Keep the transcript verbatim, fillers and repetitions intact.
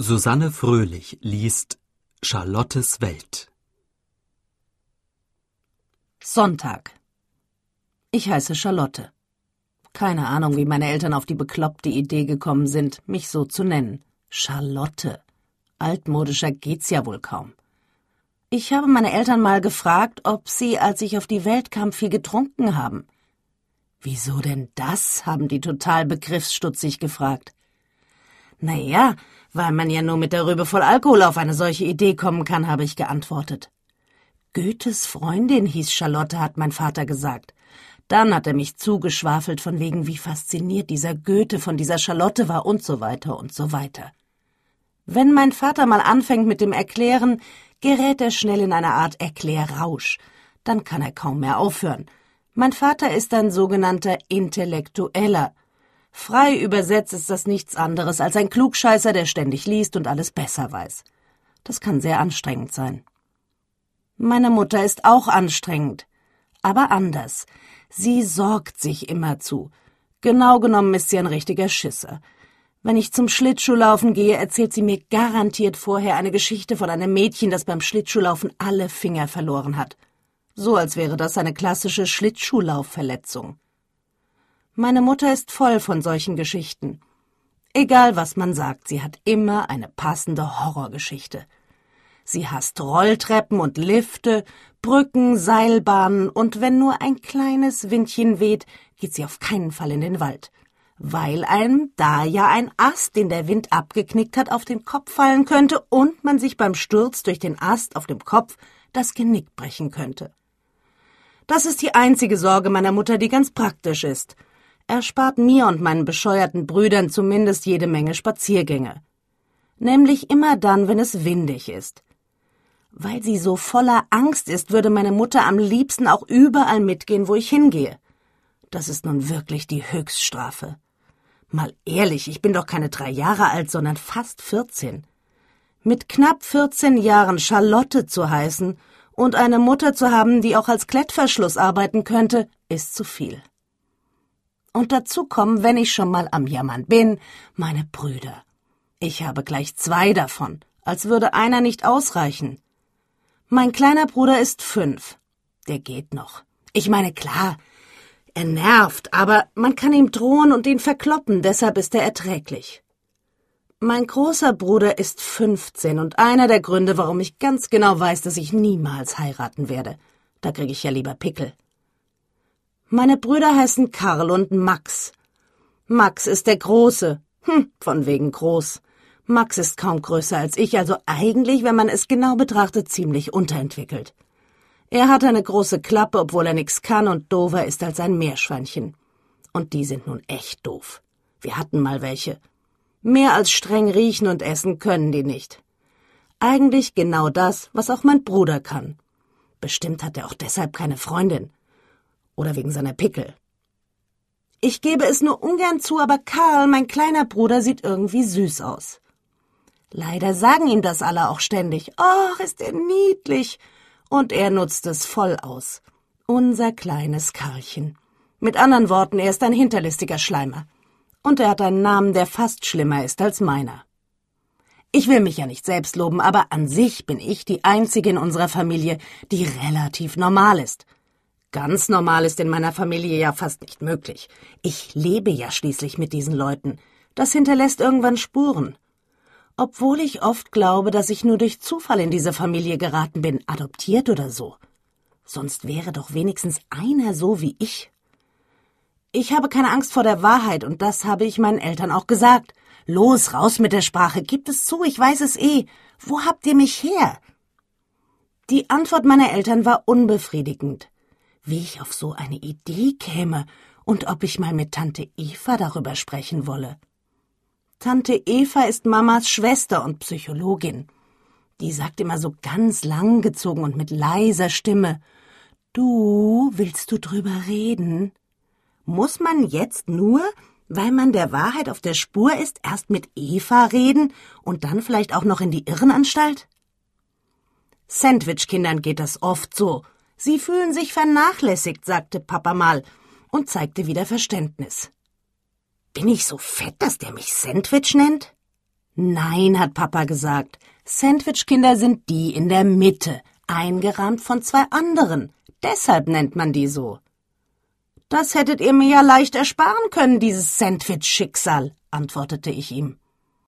Susanne Fröhlich liest Charlottes Welt. Sonntag. Ich heiße Charlotte. Keine Ahnung, wie meine Eltern auf die bekloppte Idee gekommen sind, mich so zu nennen. Charlotte. Altmodischer geht's ja wohl kaum. Ich habe meine Eltern mal gefragt, ob sie, als ich auf die Welt kam, viel getrunken haben. »Wieso denn das?« haben die total begriffsstutzig gefragt. »Naja, weil man ja nur mit der Rübe voll Alkohol auf eine solche Idee kommen kann«, habe ich geantwortet. »Goethes Freundin hieß Charlotte«, hat mein Vater gesagt. Dann hat er mich zugeschwafelt von wegen, wie fasziniert dieser Goethe von dieser Charlotte war und so weiter und so weiter. Wenn mein Vater mal anfängt mit dem Erklären, gerät er schnell in eine Art Erklärrausch. Dann kann er kaum mehr aufhören. Mein Vater ist ein sogenannter Intellektueller. Frei übersetzt ist das nichts anderes als ein Klugscheißer, der ständig liest und alles besser weiß. Das kann sehr anstrengend sein. Meine Mutter ist auch anstrengend, aber anders. Sie sorgt sich immerzu. Genau genommen ist sie ein richtiger Schisser. Wenn ich zum Schlittschuhlaufen gehe, erzählt sie mir garantiert vorher eine Geschichte von einem Mädchen, das beim Schlittschuhlaufen alle Finger verloren hat. So als wäre das eine klassische Schlittschuhlaufverletzung. Meine Mutter ist voll von solchen Geschichten. Egal, was man sagt, sie hat immer eine passende Horrorgeschichte. Sie hasst Rolltreppen und Lifte, Brücken, Seilbahnen und wenn nur ein kleines Windchen weht, geht sie auf keinen Fall in den Wald. Weil einem da ja ein Ast, den der Wind abgeknickt hat, auf den Kopf fallen könnte und man sich beim Sturz durch den Ast auf dem Kopf das Genick brechen könnte. Das ist die einzige Sorge meiner Mutter, die ganz praktisch ist. Erspart mir und meinen bescheuerten Brüdern zumindest jede Menge Spaziergänge. Nämlich immer dann, wenn es windig ist. Weil sie so voller Angst ist, würde meine Mutter am liebsten auch überall mitgehen, wo ich hingehe. Das ist nun wirklich die Höchststrafe. Mal ehrlich, ich bin doch keine drei Jahre alt, sondern fast vierzehn. Mit knapp vierzehn Jahren Charlotte zu heißen und eine Mutter zu haben, die auch als Klettverschluss arbeiten könnte, ist zu viel. Und dazu kommen, wenn ich schon mal am Jammern bin, meine Brüder. Ich habe gleich zwei davon, als würde einer nicht ausreichen. Mein kleiner Bruder ist fünf. Der geht noch. Ich meine, klar, er nervt, aber man kann ihm drohen und ihn verkloppen, deshalb ist er erträglich. Mein großer Bruder ist fünfzehn und einer der Gründe, warum ich ganz genau weiß, dass ich niemals heiraten werde. Da kriege ich ja lieber Pickel. Meine Brüder heißen Karl und Max. Max ist der Große. Hm, von wegen groß. Max ist kaum größer als ich, also eigentlich, wenn man es genau betrachtet, ziemlich unterentwickelt. Er hat eine große Klappe, obwohl er nix kann und doofer ist als ein Meerschweinchen. Und die sind nun echt doof. Wir hatten mal welche. Mehr als streng riechen und essen können die nicht. Eigentlich genau das, was auch mein Bruder kann. Bestimmt hat er auch deshalb keine Freundin. Oder wegen seiner Pickel. Ich gebe es nur ungern zu, aber Karl, mein kleiner Bruder, sieht irgendwie süß aus. Leider sagen ihm das alle auch ständig. »Ach, ist er niedlich!« Und er nutzt es voll aus. Unser kleines Karlchen. Mit anderen Worten, er ist ein hinterlistiger Schleimer. Und er hat einen Namen, der fast schlimmer ist als meiner. Ich will mich ja nicht selbst loben, aber an sich bin ich die Einzige in unserer Familie, die relativ normal ist. Ganz normal ist in meiner Familie ja fast nicht möglich. Ich lebe ja schließlich mit diesen Leuten. Das hinterlässt irgendwann Spuren. Obwohl ich oft glaube, dass ich nur durch Zufall in diese Familie geraten bin, adoptiert oder so. Sonst wäre doch wenigstens einer so wie ich. Ich habe keine Angst vor der Wahrheit und das habe ich meinen Eltern auch gesagt. Los, raus mit der Sprache, gebt es zu, ich weiß es eh. Wo habt ihr mich her? Die Antwort meiner Eltern war unbefriedigend. Wie ich auf so eine Idee käme und ob ich mal mit Tante Eva darüber sprechen wolle. Tante Eva ist Mamas Schwester und Psychologin. Die sagt immer so ganz langgezogen und mit leiser Stimme, »Du, willst du drüber reden?« Muss man jetzt nur, weil man der Wahrheit auf der Spur ist, erst mit Eva reden und dann vielleicht auch noch in die Irrenanstalt? Sandwich-Kindern geht das oft so. Sie fühlen sich vernachlässigt, sagte Papa mal und zeigte wieder Verständnis. Bin ich so fett, dass der mich Sandwich nennt? Nein, hat Papa gesagt. Sandwichkinder sind die in der Mitte, eingerahmt von zwei anderen. Deshalb nennt man die so. Das hättet ihr mir ja leicht ersparen können, dieses Sandwich-Schicksal, antwortete ich ihm.